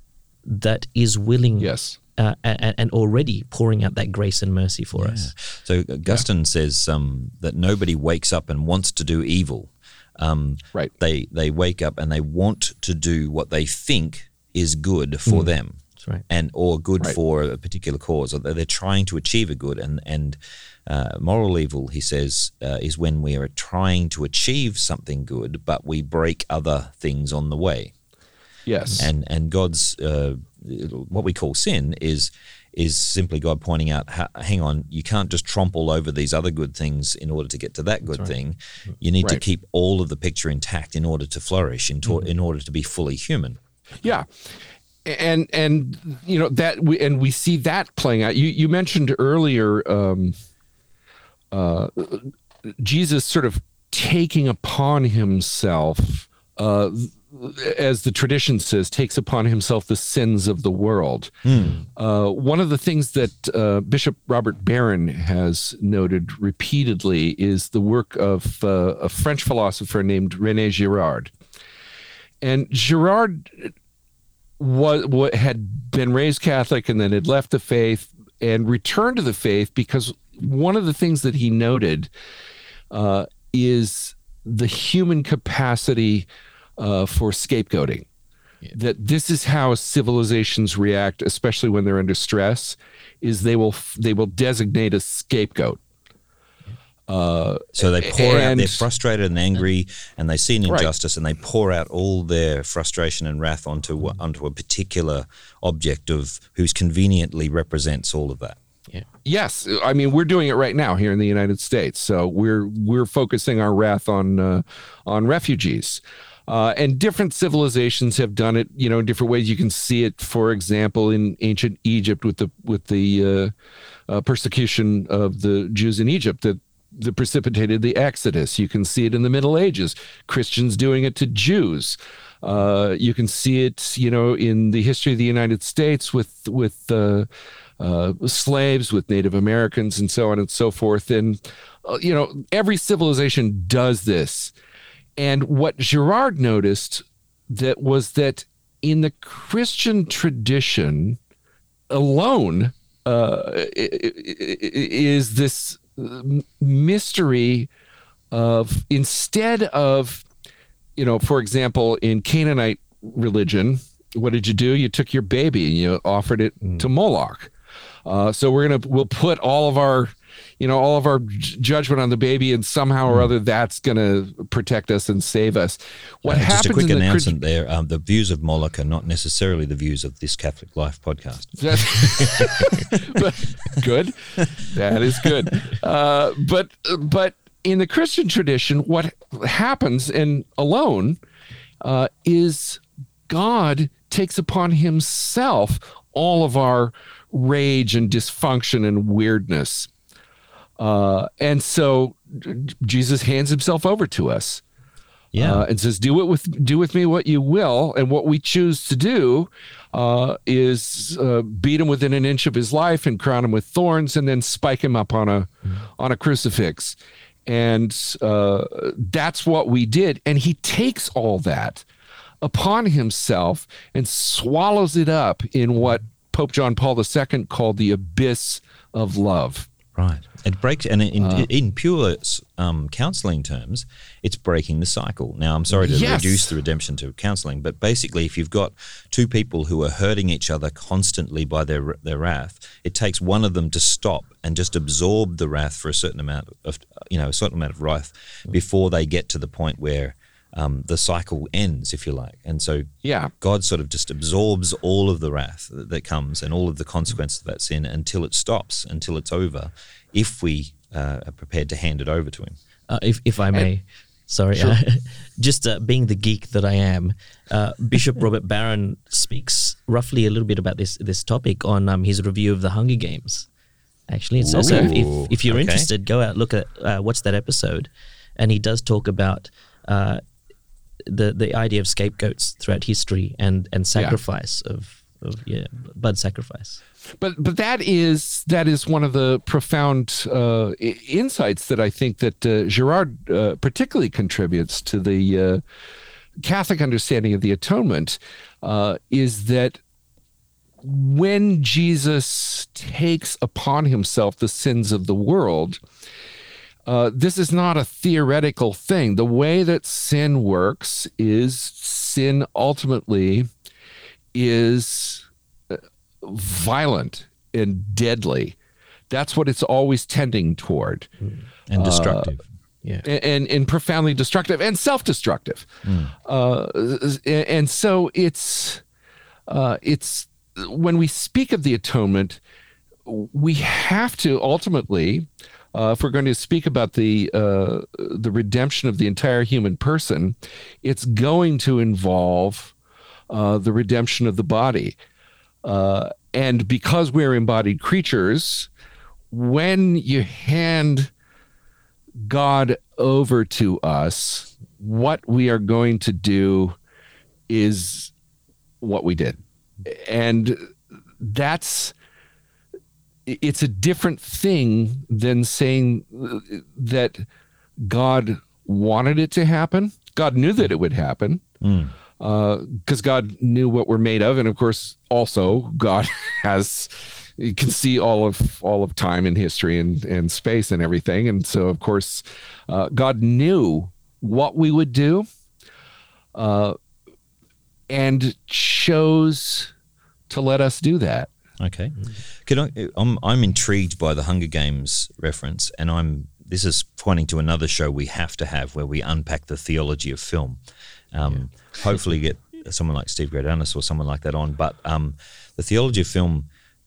that is willing, Yes. uh, and, and already pouring out that grace and mercy for Yeah. us. So Augustine yeah. says um, that nobody wakes up and wants to do evil. Um, right. They they wake up and they want to do what they think is good for mm. them. That's right. And or good right. for a particular cause, or they're trying to achieve a good. And and uh, moral evil, he says, uh, is when we are trying to achieve something good, but we break other things on the way. Yes. And and God's uh, what we call sin is is simply God pointing out, hang on, you can't just tromp all over these other good things in order to get to that good right. thing. You need right. to keep all of the picture intact in order to flourish, in, to, mm-hmm. in order to be fully human. Yeah. And, and you know, that we, and we see that playing out. You, you mentioned earlier um, uh, Jesus sort of taking upon himself uh as the tradition says, takes upon himself the sins of the world. Hmm. Uh, one of the things that uh, Bishop Robert Barron has noted repeatedly is the work of uh, a French philosopher named René Girard. And Girard was, was, had been raised Catholic and then had left the faith and returned to the faith because one of the things that he noted uh, is the human capacity Uh, for scapegoating. Yeah. That this is how civilizations react, especially when they're under stress, is they will they will designate a scapegoat. Uh, so they pour and, out, they're frustrated and angry, and they see an injustice, right. and they pour out all their frustration and wrath onto onto a particular object of who's conveniently represents all of that. Yeah. Yes, I mean we're doing it right now here in the United States. So we're we're focusing our wrath on uh, on refugees. Uh, and different civilizations have done it, you know, in different ways. You can see it, for example, in ancient Egypt with the with the uh, uh, persecution of the Jews in Egypt that, that precipitated the Exodus. You can see it in the Middle Ages, Christians doing it to Jews. Uh, you can see it, you know, in the history of the United States with with uh, uh, slaves, with Native Americans, and so on and so forth. And uh, you know, every civilization does this. And what Girard noticed that was that in the Christian tradition alone uh, is this mystery of, instead of, you know, for example, in Canaanite religion, what did you do? You took your baby and you offered it mm. to Moloch. Uh, so we're gonna we'll put all of our you know, all of our j- judgment on the baby, and somehow or other that's going to protect us and save us. What uh, happens? Just a quick in the announcement Christ- there: um, the views of Moloch are not necessarily the views of this Catholic Life podcast. but, good, that is good. Uh, but but in the Christian tradition, what happens, and alone, uh, is God takes upon himself all of our rage and dysfunction and weirdness. Uh, and so Jesus hands himself over to us, yeah, uh, and says, "Do it with do with me what you will." And what we choose to do uh, is uh, beat him within an inch of his life and crown him with thorns, and then spike him up on a mm. on a crucifix. And uh, that's what we did. And he takes all that upon himself and swallows it up in what Pope John Paul the Second called the abyss of love. Right. It breaks, and in, uh, in pure um, counseling terms, it's breaking the cycle. Now, I'm sorry to yes. reduce the redemption to counseling, but basically, if you've got two people who are hurting each other constantly by their their wrath, it takes one of them to stop and just absorb the wrath for a certain amount of, you know, a certain amount of wrath before they get to the point where Um, the cycle ends, if you like. And so yeah. God sort of just absorbs all of the wrath that, that comes and all of the consequences of that sin until it stops, until it's over, if we uh, are prepared to hand it over to him. Uh, if, if I may, and, sorry, sure. uh, just uh, being the geek that I am, uh, Bishop Robert Barron speaks roughly a little bit about this this topic on um, his review of the Hunger Games. Actually, it's also, if, if, if you're okay. interested, go out, look at, uh, watch that episode. And he does talk about uh, the the idea of scapegoats throughout history and and sacrifice yeah. of of yeah blood sacrifice. But but that is that is one of the profound uh, insights that I think that uh, Girard uh, particularly contributes to the uh, Catholic understanding of the atonement uh, is that when Jesus takes upon himself the sins of the world, uh, this is not a theoretical thing. The way that sin works is sin ultimately is violent and deadly. That's what it's always tending toward. And destructive. Uh, Yeah. and, and profoundly destructive and self-destructive. Mm. Uh, and, and so it's, uh, it's when we speak of the atonement, we have to ultimately, uh, if we're going to speak about the, uh, the redemption of the entire human person, it's going to involve uh, the redemption of the body. Uh, and because we're embodied creatures, when you hand God over to us, what we are going to do is what we did. And that's, it's a different thing than saying that God wanted it to happen. God knew that it would happen because mm. uh, God knew what we're made of. And of course, also God has, you can see all of all of time and history and, and space and everything. And so, of course, uh, God knew what we would do uh, and chose to let us do that. Okay. Can I, I'm, I'm intrigued by the Hunger Games reference, and I'm this is pointing to another show we have to have where we unpack the theology of film. Um, yeah. Hopefully get someone like Steve Gredanis or someone like that on. But um, the theology of film,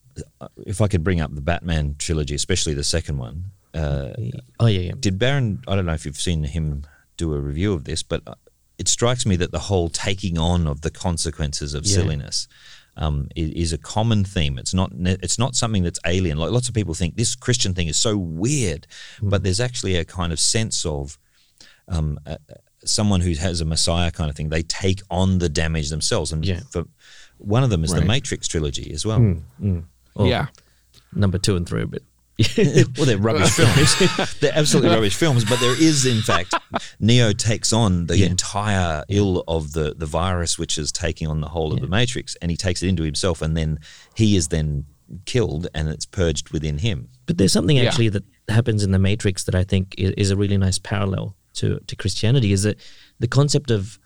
if I could bring up the Batman trilogy, especially the second one. Uh, oh, yeah, yeah. Did Barron, I don't know if you've seen him do a review of this, but it strikes me that the whole taking on of the consequences of yeah. silliness um, is, is a common theme. It's not It's not something that's alien. Like lots of people think this Christian thing is so weird, mm. but there's actually a kind of sense of um, uh, someone who has a Messiah kind of thing. They take on the damage themselves. And yeah. for one of them is right. the Matrix trilogy as well. Mm, mm. Or yeah. Number two and three, but well, they're rubbish films. They're absolutely rubbish films, but there is, in fact, Neo takes on the yeah. entire ill of the, the virus, which is taking on the whole yeah. of the Matrix, and he takes it into himself, and then he is then killed, and it's purged within him. But there's something actually yeah. that happens in the Matrix that I think is, is a really nice parallel to, to Christianity, is that the concept of,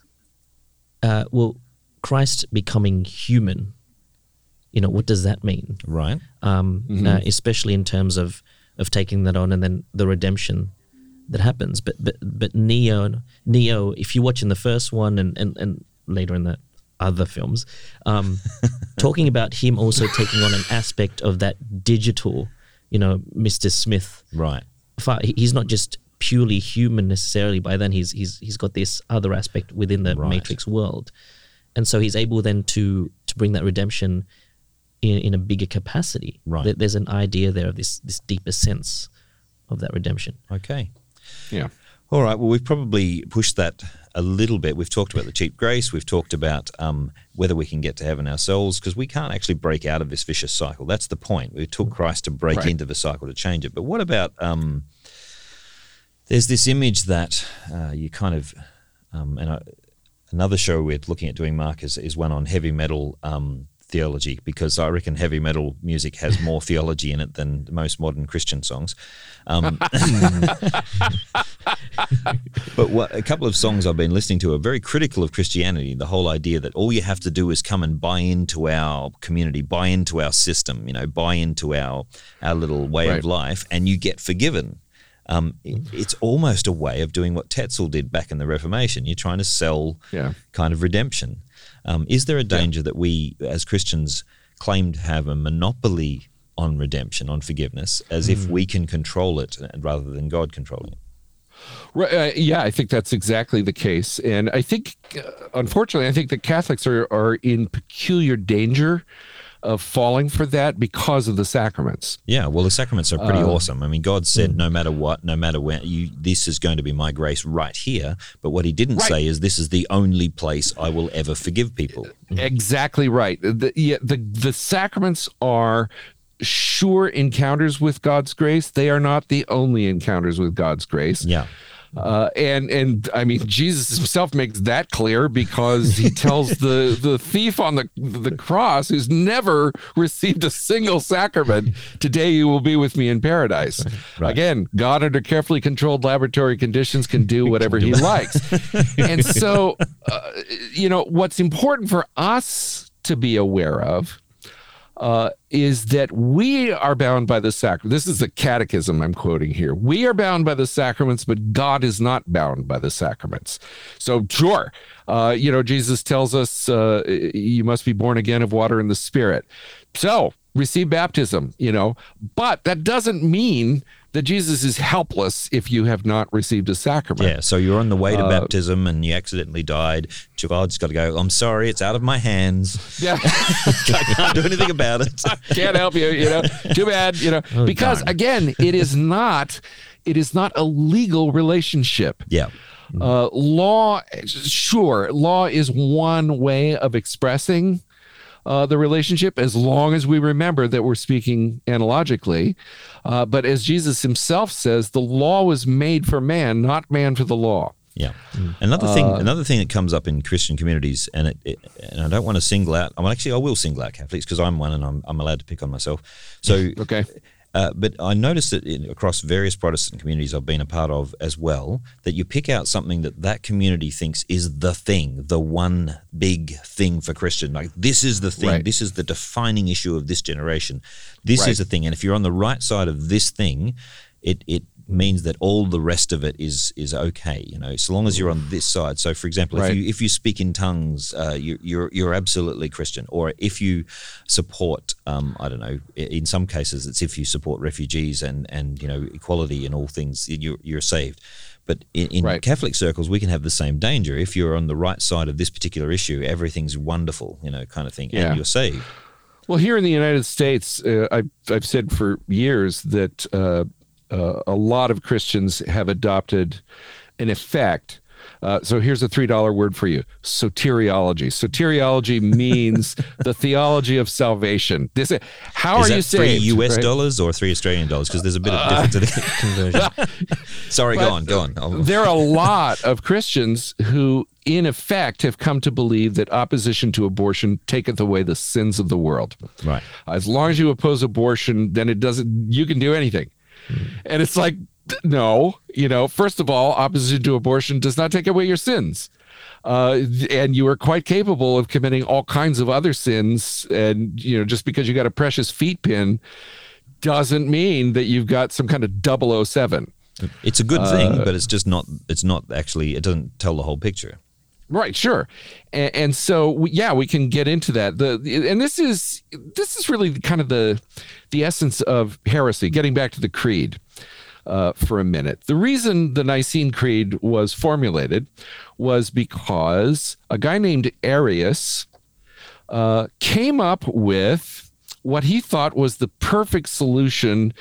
uh, well, Christ becoming human. You know, what does that mean? Right. Um, mm-hmm. uh, especially in terms of, of taking that on and then the redemption that happens. But but but Neo, Neo, if you watch in the first one and, and, and later in the other films, um, talking about him also taking on an aspect of that digital, you know, Mister Smith. Right. He's not just purely human necessarily. By then he's he's he's got this other aspect within the right. Matrix world. And so he's able then to to bring that redemption In, in a bigger capacity. Right. There's an idea there of this this deeper sense of that redemption. Okay. Yeah. All right. Well, we've probably pushed that a little bit. We've talked about the cheap grace. We've talked about um, whether we can get to heaven ourselves, because we can't actually break out of this vicious cycle. That's the point. We took Christ to break right. into the cycle to change it. But what about um, there's this image that uh, you kind of um, and I, another show we're looking at doing, Mark, is, is one on heavy metal um theology, because I reckon heavy metal music has more theology in it than most modern Christian songs. Um, but what, a couple of songs I've been listening to are very critical of Christianity, the whole idea that all you have to do is come and buy into our community, buy into our system, you know, buy into our, our little way right. of life, and you get forgiven. Um, it, it's almost a way of doing what Tetzel did back in the Reformation. You're trying to sell yeah. kind of redemption. Um, is there a danger yeah. that we, as Christians, claim to have a monopoly on redemption, on forgiveness, as mm. if we can control it rather than God controlling it? Right, uh, yeah, I think that's exactly the case. And I think, uh, unfortunately, I think that Catholics are, are in peculiar danger of falling for that because of the sacraments. Yeah, well, the sacraments are pretty uh, awesome. I mean, God said, mm. no matter what, no matter when, you, this is going to be my grace right here. But what he didn't right. say is this is the only place I will ever forgive people. Exactly right. The, yeah, the, the sacraments are sure encounters with God's grace. They are not the only encounters with God's grace. Yeah. Uh, and and I mean, Jesus himself makes that clear because he tells the, the thief on the the cross, who's never received a single sacrament, today you will be with me in paradise. Right. Again, God under carefully controlled laboratory conditions can do whatever he likes. And so, uh, you know, what's important for us to be aware of Uh, is that we are bound by the sacrament. This is the catechism I'm quoting here. We are bound by the sacraments, but God is not bound by the sacraments. So sure, uh, you know, Jesus tells us uh, you must be born again of water and the Spirit. So receive baptism, you know, but that doesn't mean that Jesus is helpless if you have not received a sacrament. Yeah, so you're on the way to uh, baptism and you accidentally died. God's got to go, I'm sorry, it's out of my hands. Yeah. I can't do anything about it. Can't help you, you know. Too bad, you know. Oh, because darn. again, it is not it is not a legal relationship. Yeah. Uh, law, sure, law is one way of expressing Uh, the relationship, as long as we remember that we're speaking analogically. Uh, but as Jesus himself says, the law was made for man, not man for the law. Yeah. Another thing, Uh, another thing that comes up in Christian communities, and it, it and I don't want to single out. I mean, actually, I will single out Catholics because I'm one, and I'm I'm allowed to pick on myself. So Okay. Uh, but I noticed that in, across various Protestant communities I've been a part of as well, that you pick out something that that community thinks is the thing, the one big thing for Christian. Like, this is the thing. Right. This is the defining issue of this generation. This Right. is the thing. And if you're on the right side of this thing, it it means that all the rest of it is is okay, you know, so long as you're on this side. So, for example, Right. if you if you speak in tongues, uh, you, you're you're absolutely Christian. Or if you support, um, I don't know, in some cases, it's if you support refugees and and you know equality in all things, you're you're saved. But in, in Right. Catholic circles, we can have the same danger. If you're on the right side of this particular issue, everything's wonderful, you know, kind of thing, Yeah. and you're saved. Well, here in the United States, uh, I've, I've said for years that uh, uh, a lot of Christians have adopted an effect. Uh, so here's a three dollar word for you: soteriology. Soteriology means the theology of salvation. This how Is are that you three saved? U S right? dollars or three Australian dollars? Because there's a bit of difference in the conversion. Sorry, But go on, go on. I'll- There are a lot of Christians who, in effect, have come to believe that opposition to abortion taketh away the sins of the world. Right. As long as you oppose abortion, then it doesn't. You can do anything, and it's like, no. You know, first of all, opposition to abortion does not take away your sins. Uh, and you are quite capable of committing all kinds of other sins. And, you know, just because you got a precious feet pin doesn't mean that you've got some kind of double oh seven. It's a good thing, but it's just not, it's not actually, it doesn't tell the whole picture. Right, sure. And, and so, we, yeah, we can get into that. The And this is this is really kind of the the essence of heresy, getting back to the creed. Uh, for a minute. The reason the Nicene Creed was formulated was because a guy named Arius uh, came up with what he thought was the perfect solution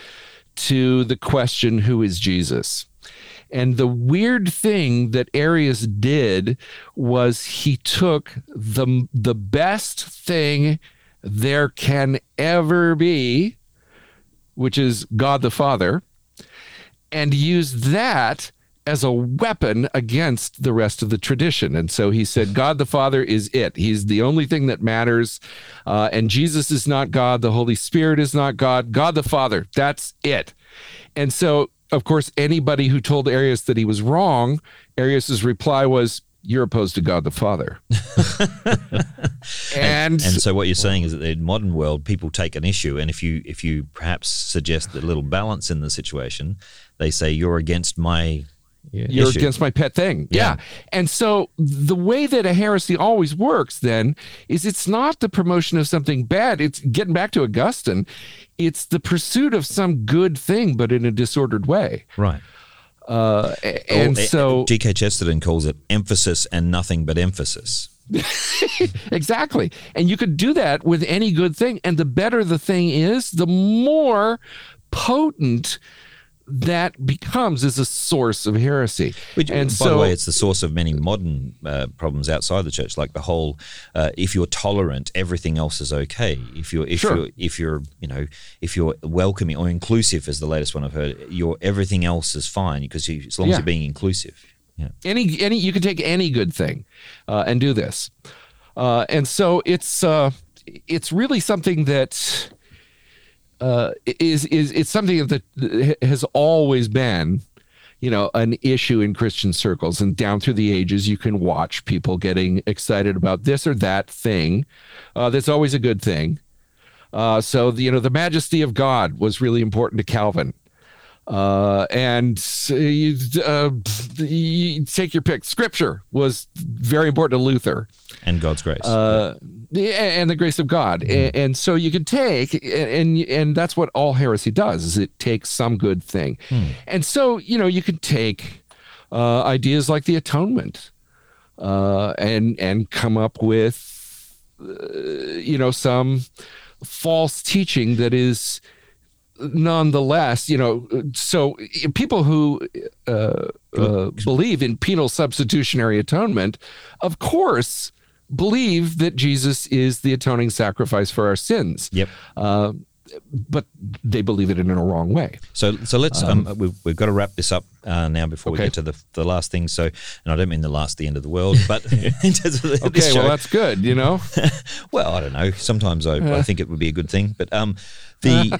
to the question, who is Jesus? And the weird thing that Arius did was he took the, the best thing there can ever be, which is God the Father, and used that as a weapon against the rest of the tradition. And so he said, God the Father is it. He's the only thing that matters. Uh, and Jesus is not God. The Holy Spirit is not God. God the Father, that's it. And so, of course, anybody who told Arius that he was wrong, Arius's reply was, you're opposed to God the Father. and, And so what you're saying is that in the modern world, people take an issue, and if you if you perhaps suggest a little balance in the situation, they say you're against my You're issue. against my pet thing. Yeah. Yeah. And so the way that a heresy always works then is it's not the promotion of something bad. It's getting back to Augustine. It's the pursuit of some good thing, but in a disordered way. Right. Uh, and Or, so G K Chesterton calls it emphasis and nothing but emphasis. exactly. And you could do that with any good thing. And the better the thing is, the more potent that becomes is a source of heresy. Which, and by so, the way, it's the source of many modern uh, problems outside the church, like the whole uh, if you're tolerant, everything else is okay. If you're if Sure. you're if you're you know if you're welcoming or inclusive, is the latest one I've heard, you're everything else is fine because you, as long Yeah. as you're being inclusive. Yeah. any any you can take any good thing uh, and do this, uh, and so it's uh, it's really something that uh, is is it's something that has always been, you know, an issue in Christian circles, and down through the ages, you can watch people getting excited about this or that thing. Uh, that's always a good thing. Uh, so the, you know, the majesty of God was really important to Calvin. Uh, and uh, you, uh, you take your pick. Scripture was very important to Luther, And God's grace. uh, and the grace of God. And, and so you can take, and and that's what all heresy does, is it takes some good thing. And so, you know, you can take uh, ideas like the atonement, uh, and and come up with, uh, you know, some false teaching that is nonetheless, you know, so people who uh, uh, believe in penal substitutionary atonement, of course, believe that Jesus is the atoning sacrifice for our sins. Yep. Uh, but they believe it in a wrong way. So, so let's. Um, we've, we've got to wrap this up uh, now before we Okay. get to the the last thing. So, and I don't mean the last, the end of the world, but in terms of this Okay, show, well, that's good, you know? well, I don't know. Sometimes I, I think it would be a good thing, but um, the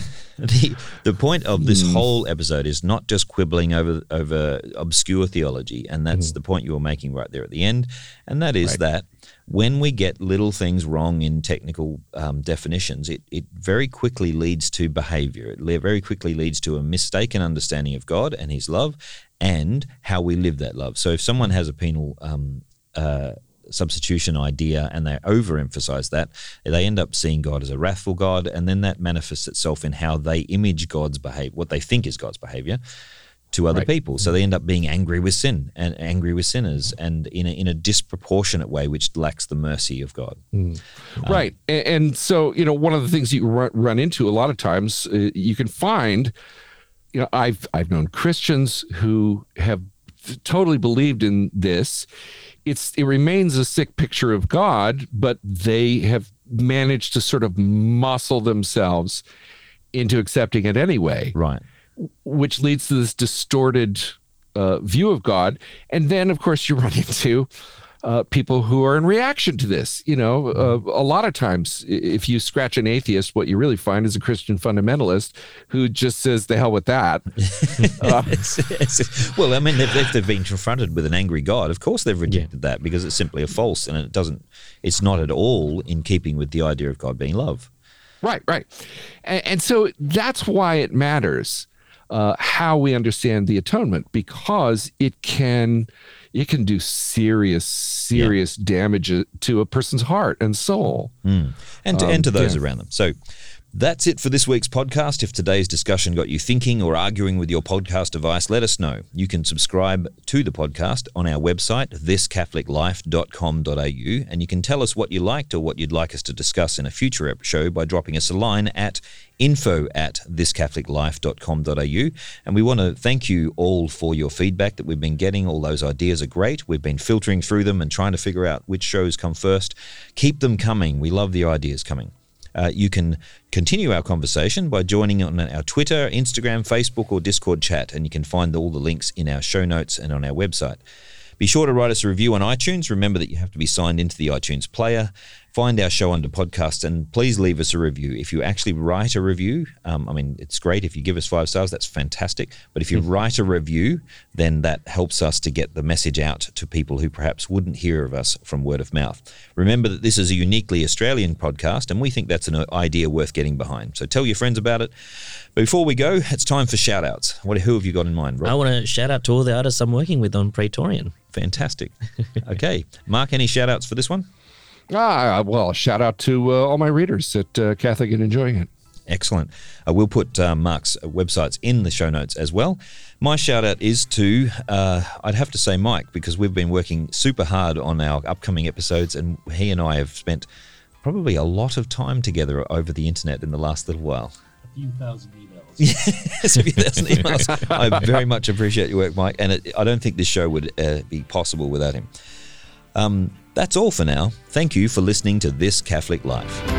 the the point of this whole episode is not just quibbling over over obscure theology, and that's the point you were making right there at the end, and that is Right. that when we get little things wrong in technical um, definitions, it, it very quickly leads to behavior. It le- very quickly leads to a mistaken understanding of God and his love and how we live that love. So if someone has a penal um, uh, substitution idea and they overemphasize that, they end up seeing God as a wrathful God, and then that manifests itself in how they image God's behavior, what they think is God's behavior, to other Right. people. So they end up being angry with sin and angry with sinners, and in a, in a disproportionate way, which lacks the mercy of God. Right. And, and so, you know, one of the things you run, run into a lot of times, uh, you can find, you know, I've, I've known Christians who have totally believed in this. It's, it remains a sick picture of God, but they have managed to sort of muscle themselves into accepting it anyway. Right. Which leads to this distorted uh, view of God. And then, of course, you run into uh, people who are in reaction to this. You know, uh, a lot of times, i- if you scratch an atheist, what you really find is a Christian fundamentalist who just says, the hell with that. Uh, It's- it's- well, I mean, if if they've been confronted with an angry God, of course they've rejected that because it's simply a false, and it doesn't. It's not at all in keeping with the idea of God being love. Right, right. And, and so that's why it matters uh, how we understand the atonement, because it can it can do serious, serious damage to a person's heart and soul. And to, Um, and to those yeah. around them. So that's it for this week's podcast. If today's discussion got you thinking or arguing with your podcast device, let us know. You can subscribe to the podcast on our website, this catholic life dot com dot a u, and you can tell us what you liked or what you'd like us to discuss in a future ep- show by dropping us a line at info at this catholic life dot com dot a u. And we want to thank you all for your feedback that we've been getting. All those ideas are great. We've been filtering through them and trying to figure out which shows come first. Keep them coming. We love the ideas coming. Uh, you can continue our conversation by joining on our Twitter, Instagram, Facebook, or Discord chat, and you can find all the links in our show notes and on our website. Be sure to write us a review on iTunes. Remember that you have to be signed into the iTunes player. Find our show under podcast, and please leave us a review. If you actually write a review, um, I mean, it's great if you give us five stars, that's fantastic. But if you write a review, then that helps us to get the message out to people who perhaps wouldn't hear of us from word of mouth. Remember that this is a uniquely Australian podcast, and we think that's an idea worth getting behind. So tell your friends about it. But before we go, it's time for shout-outs. What, who have you got in mind, Rob? I want to shout out to all the artists I'm working with on Praetorian. Fantastic. Okay. Mark, any shout-outs for this one? Ah, well, shout out to uh, all my readers at uh, Catholic and Enjoying It. Excellent. Uh, we'll put uh, Mark's websites in the show notes as well. My shout out is to, uh, I'd have to say Mike, because we've been working super hard on our upcoming episodes, and he and I have spent probably a lot of time together over the internet in the last little while. few thousand emails. Yes, a few thousand emails. I very much appreciate your work, Mike, and it, I don't think this show would uh, be possible without him. Um, that's all for now. Thank you for listening to This Catholic Life.